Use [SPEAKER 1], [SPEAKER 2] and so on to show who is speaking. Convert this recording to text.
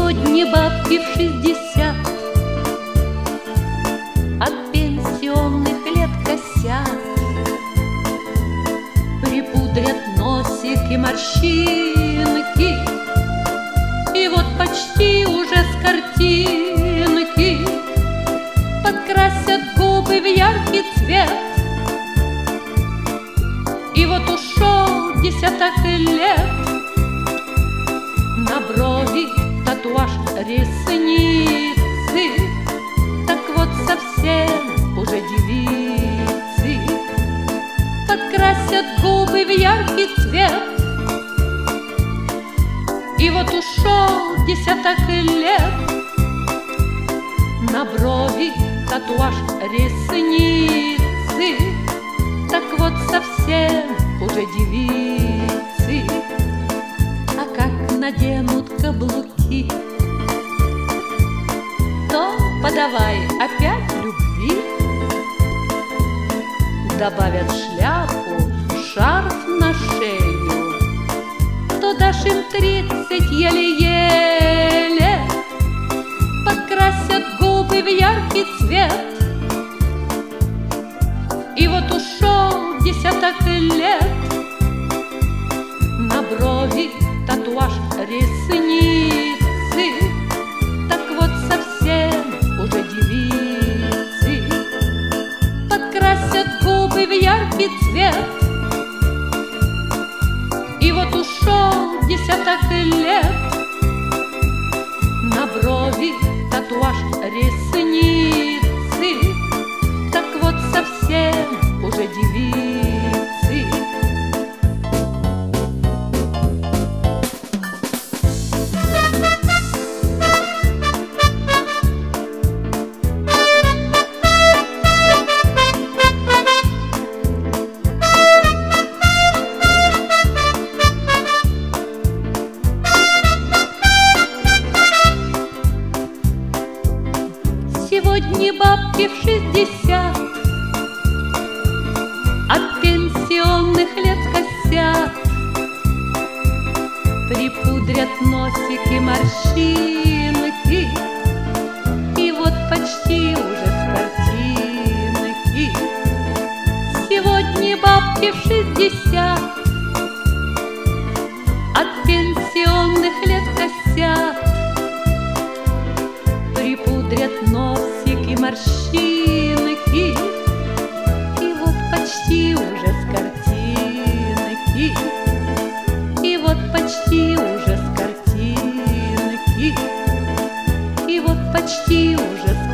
[SPEAKER 1] Сегодня бабки в 60 от пенсионных лет косят, припудрят носик и морщинки, и вот почти уже с картинки подкрасят губы в яркий цвет. И вот ушел десяток лет, на брови татуаж ресницы, так вот совсем уже девицы подкрасят губы в яркий цвет. И вот ушел десяток лет, на брови татуаж ресницы, так вот совсем уже девицы. А как наденут каблуки, то подавай опять любви. Добавят шляпу, шарф на шею, то дашь им 30 еле-еле. Подкрасят губы в яркий цвет. И вот ушел десяток лет, на брови татуаж ресницы, так вот совсем уже девицы подкрасят губы в яркий цвет. И вот ушел десяток лет, на брови татуаж ресницы, так вот совсем уже девицы. Сегодня бабки в 60 от пенсионных лет косят, припудрят носик и морщинки, и вот почти уже с картинки. Сегодня бабки в 60 от пенсионных лет косят, припудрят носик и морщинки, и вот почти уже с картинки, и вот почти уже с картинки, и вот почти уже с